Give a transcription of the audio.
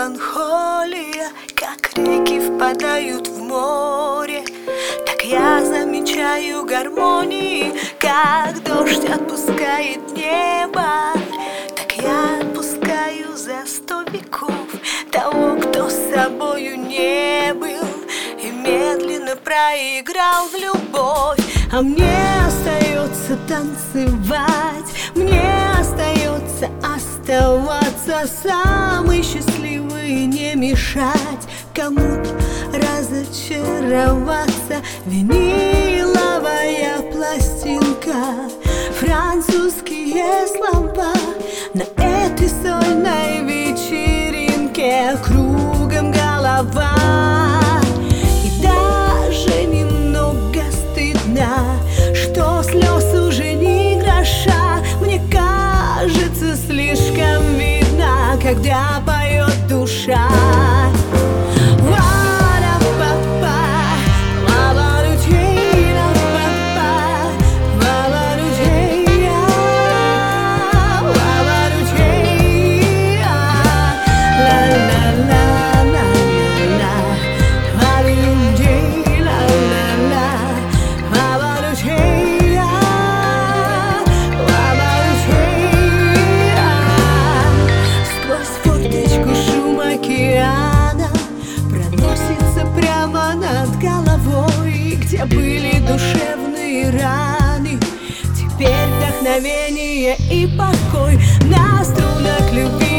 меланхолия, как реки впадают в море, так я замечаю гармонии, как дождь отпускает небо, так я отпускаю за 100 веков того, кто с собою не был и медленно проиграл в любовь. А мне остается танцевать, мне остается оставаться самой счастливой, не мешать кому-то разочароваться. Виниловая пластинка, французские слова на этой сольной вечеринке, кругом голова. И даже немного стыдно, что слез уже ни гроша. Мне кажется, слишком видно, когда поет душа. Где были душевные раны, теперь вдохновение и покой на струнах любви.